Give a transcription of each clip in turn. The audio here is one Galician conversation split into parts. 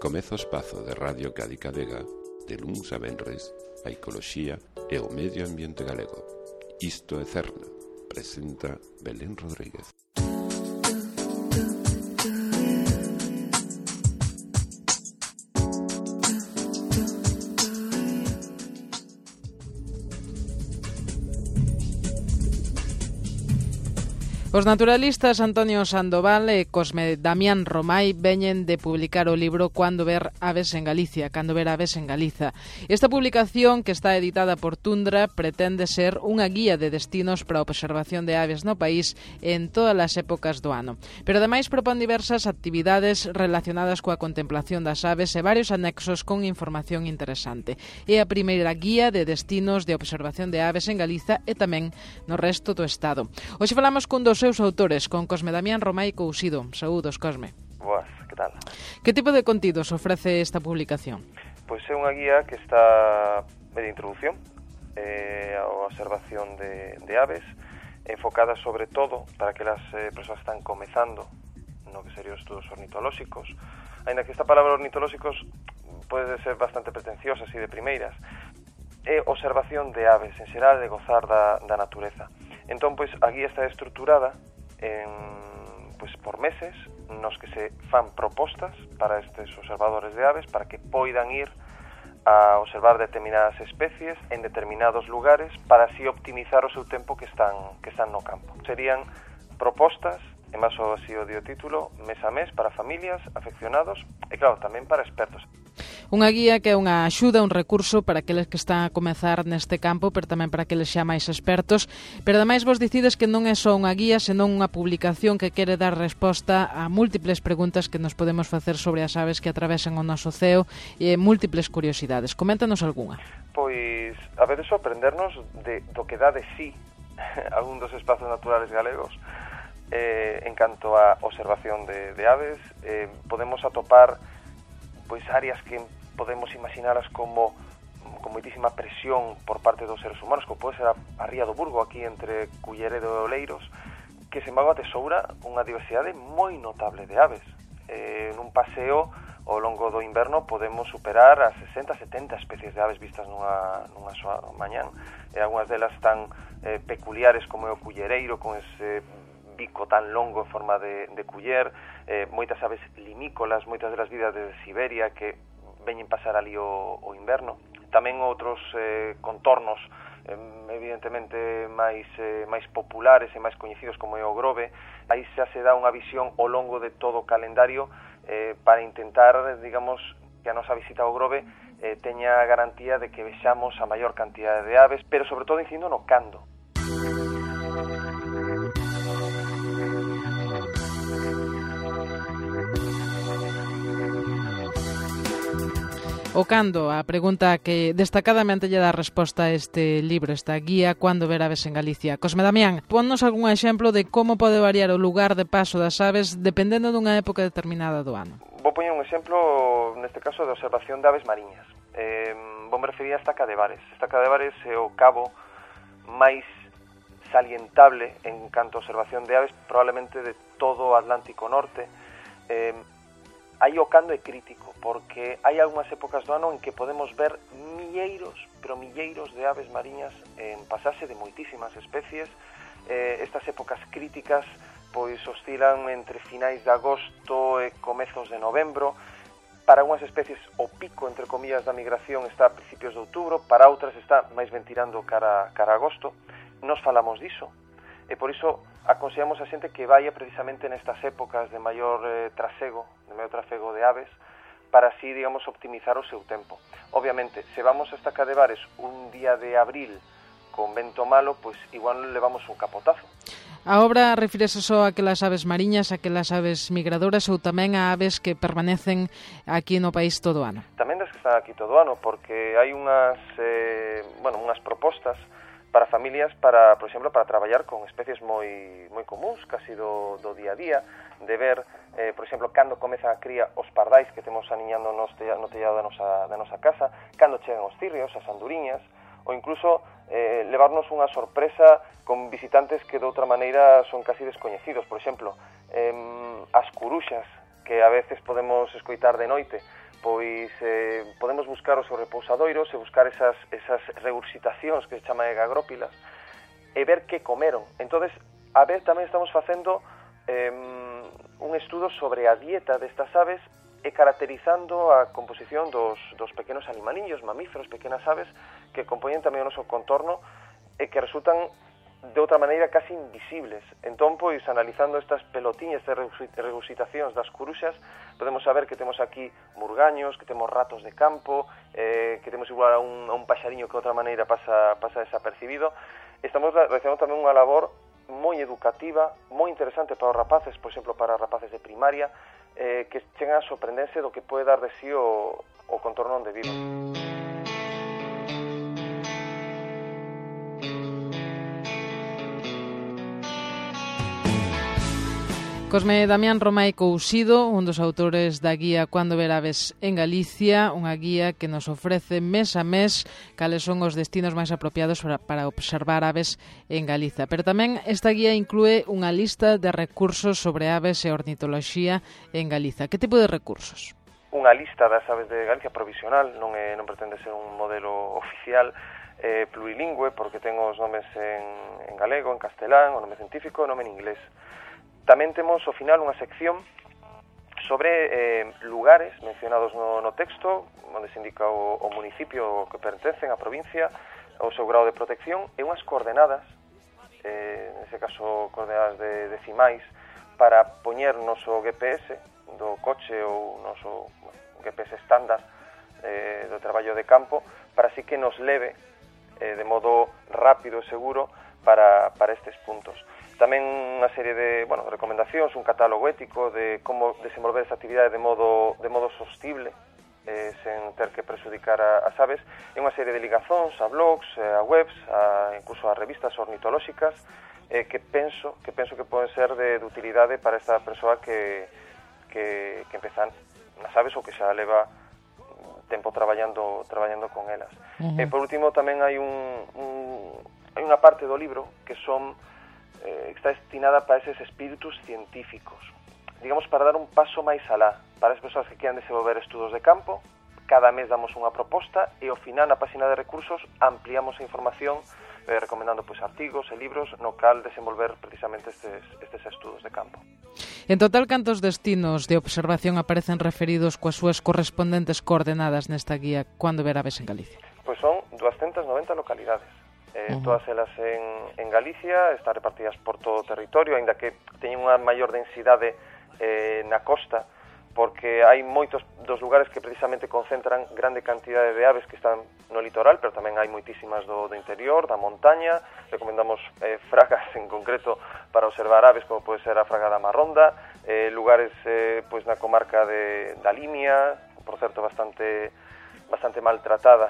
Comeza o espazo de Radio Cádiz Vega de luns a venres, a ecoloxía e o medio ambiente galego. Isto é Cerna, presenta Belén Rodríguez. Os naturalistas Antonio Sandoval e Cosme Damián Romai veñen de publicar o libro Cando ver aves en Galicia, Cando ver aves en Galiza. Esta publicación, que está editada por Tundra, pretende ser unha guía de destinos para a observación de aves no país en todas as épocas do ano. Pero ademais propón diversas actividades relacionadas coa contemplación das aves e varios anexos con información interesante. É a primeira guía de destinos de observación de aves en Galiza e tamén no resto do estado. Hoxe falamos cun dos seus autores, con Cosme Damián Romai Cousido. Saúdos, Cosme. Boas, que tal? Que tipo de contidos ofrece esta publicación? Pois é unha guía que está de introducción a observación de aves, enfocada sobre todo para que as persoas están comezando no que serían os estudos ornitolóxicos, aínda que esta palabra ornitolóxicos pode ser bastante pretenciosa así de primeiras. É observación de aves, en xeral, de gozar da natureza. Entón, pois, a guía está estruturada por meses nos que se fan propostas para estes observadores de aves para que poidan ir a observar determinadas especies en determinados lugares para así optimizar o seu tempo que están no campo. Serían propostas, e máis así o dio título, mes a mes para familias, afeccionados e, claro, tamén para expertos. Unha guía que é unha axuda, un recurso para aqueles que están a comezar neste campo, pero tamén para aqueles xa máis expertos. Pero ademais vos dicides que non é só unha guía, senón unha publicación que quere dar resposta a múltiples preguntas que nos podemos facer sobre as aves que atravesan o noso ceo e múltiples curiosidades. Coméntanos algunha. Pois, a veces sorprendernos do que dá de sí algún dos espazos naturales galegos. En canto a observación de aves, podemos atopar pois áreas que podemos imaginalas como con moitísima presión por parte dos seres humanos, como pode ser a Ría do Burgo, aquí entre Culleredo e Oleiros, que sen embargo atesoura unha diversidade moi notable de aves. Nun paseo ao longo do inverno podemos superar as 60-70 especies de aves vistas nunha soa mañán. Algúnas delas tan peculiares como é o cullereiro, con ese bico tan longo en forma de culler, moitas aves limícolas, moitas delas vidas desde Siberia que veñen pasar ali o inverno. Tamén outros contornos evidentemente máis populares e máis coñecidos como é o grove. Aí xa se dá unha visión ao longo de todo o calendario para intentar, digamos, que a nosa visita ao grove teña a garantía de que vexamos a maior cantidade de aves, pero sobre todo incidindo no cando. O cando, a pregunta que destacadamente lle dá resposta a este libro, esta guía Cando ver aves en Galicia. Cosme Damián, ponnos algún exemplo de como pode variar o lugar de paso das aves dependendo dunha época determinada do ano. Vou poñer un exemplo, neste caso, de observación de aves mariñas. Vou me referir a Estaca de Bares. Estaca de Bares é o cabo máis salientable en canto a observación de aves, probablemente de todo o Atlántico Norte. Aí o cando é crítico, porque hai algunhas épocas do ano en que podemos ver milleiros de aves mariñas en pasarse de moitísimas especies. Estas épocas críticas pois oscilan entre finais de agosto e comezos de novembro. Para algunhas especies o pico, entre comillas, da migración está a principios de outubro, para outras está máis ben tirando cara a agosto. Nos falamos diso, e por iso aconsellamos a xente que vaya precisamente nestas épocas de maior trafego de aves, para así, digamos, optimizar o seu tempo. Obviamente, se vamos a Estaca de Bares un día de abril con vento malo, pois igual levamos un capotazo. A obra refírese só a aquelas aves mariñas, a aquelas aves migradoras ou tamén a aves que permanecen aquí no país todo o ano? Tamén das que están aquí todo o ano, porque hai unhas propostas para familias, por exemplo, para traballar con especies moi comuns, casi do día a día, de ver, por exemplo, cando comeza a cría os pardais que temos aniñando no tellado da nosa casa, cando chegan os cirrios, as anduriñas, ou incluso levarnos unha sorpresa con visitantes que de outra maneira son casi descoñecidos. Por exemplo, as curuxas, que a veces podemos escoitar de noite, pois podemos buscar os seus repousadoiros e buscar esas regurgitacións que se chaman egagrópilas e ver que comeron. Entonces, a ver, tamén estamos facendo un estudo sobre a dieta destas aves e caracterizando a composición dos pequenos animaliños, mamíferos, pequenas aves que compoñen tamén o noso contorno e que resultan de outra maneira casi invisibles. Entón, pois, analizando estas pelotiñas de regurgitacións das curuxas, podemos saber que temos aquí murgaños, que temos ratos de campo, que temos igual a un paxariño que de outra maneira pasa desapercibido. Estamos realizando tamén unha labor moi educativa, moi interesante para os rapaces, por exemplo, para rapaces de primaria, que chegan a sorprenderse do que pode dar de sí o contorno onde viven. Cosme Damián Romai Cousido, un dos autores da guía Cando ver aves en Galicia, unha guía que nos ofrece mes a mes cales son os destinos máis apropiados para observar aves en Galiza. Pero tamén esta guía inclúe unha lista de recursos sobre aves e ornitoloxía en Galiza. Que tipo de recursos? Unha lista das aves de Galicia provisional, non pretende ser un modelo oficial, plurilingüe, porque ten os nomes en galego, en castelán, o nome científico e o nome en inglés. Tamén temos, ao final, unha sección sobre lugares mencionados no texto, onde se indica o municipio que pertencen, a provincia, o seu grado de protección, e unhas coordenadas, nese caso coordenadas decimais, para poñer noso GPS do coche ou noso GPS estándar do traballo de campo, para así que nos leve de modo rápido e seguro para estes puntos. Tamén unha serie de recomendacións, un catálogo ético de como desenvolver esa actividade de modo sostible, sen ter que presudicar as aves, e unha serie de ligazóns a blogs, a webs, incluso a revistas ornitolóxicas, que penso que poden ser de utilidade para esta persoa que empezan nas aves ou que xa leva tempo traballando con elas. E por último tamén hai unha parte do libro que está destinada para eses espíritus científicos, digamos, para dar un paso máis alá, para as persoas que quieran desenvolver estudos de campo. Cada mes damos unha proposta e ao final na página de recursos ampliamos a información recomendando artigos e libros no cal desenvolver precisamente estes estudos de campo. En total, cantos destinos de observación aparecen referidos coas súas correspondentes coordenadas nesta guía Cando ver aves en Galicia? Pois son 290 localidades. Todas elas en Galicia, están repartidas por todo o territorio, aínda que teñen unha maior densidade na costa, porque hai moitos dos lugares que precisamente concentran grande cantidade de aves que están no litoral, pero tamén hai moitísimas do interior, da montaña. Recomendamos fragas en concreto para observar aves, como pode ser a fraga da Marronda, lugares na comarca da Limia, por certo bastante maltratada,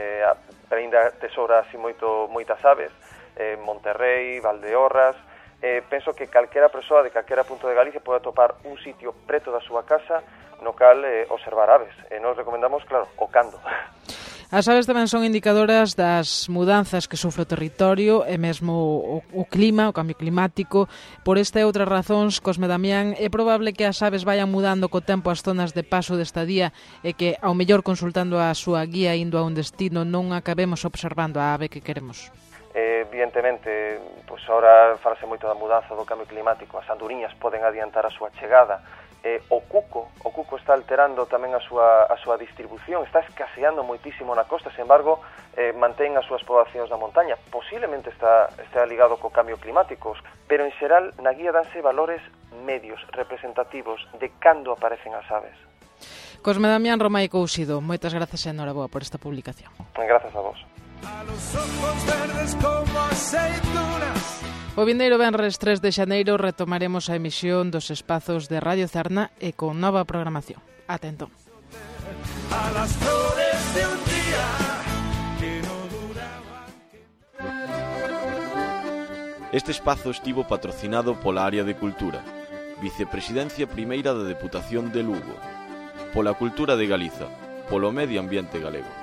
pero ainda tesoura así moitas aves, Monterrey, Valdeorras. Penso que calquera persoa de calquera punto de Galicia pode atopar un sitio preto da súa casa no cal observar aves. Nos recomendamos, claro, o cando. As aves tamén son indicadoras das mudanzas que sofre o territorio e mesmo o clima, o cambio climático. Por esta e outras razóns, Cosme Damián, é probable que as aves vayan mudando co tempo as zonas de paso de estadía e que, ao mellor consultando a súa guía indo a un destino, non acabemos observando a ave que queremos. Evidentemente, pois agora falase moito da mudanza do cambio climático, as anduriñas poden adiantar a súa chegada, o cuco está alterando tamén a súa distribución, está escaseando moitísimo na costa, sen embargo, mantén as súas poboacións na montaña, posiblemente está ligado co cambio climático, pero en xeral na guía danse valores medios, representativos de cando aparecen as aves. Cosme Damián Romai Cousido, moitas grazas e enhoraboa por esta publicación. Grazas a vos. A los ojos verdes como aceitunas. O vindeiro venres 3 de xaneiro retomaremos a emisión dos espazos de Radio Cerna e con nova programación. Ata entón. A las flores de un día que no duraban. Este espazo estivo patrocinado pola Área de Cultura, Vicepresidencia Primeira da Deputación de Lugo, pola Cultura de Galiza, polo Medio Ambiente Galego.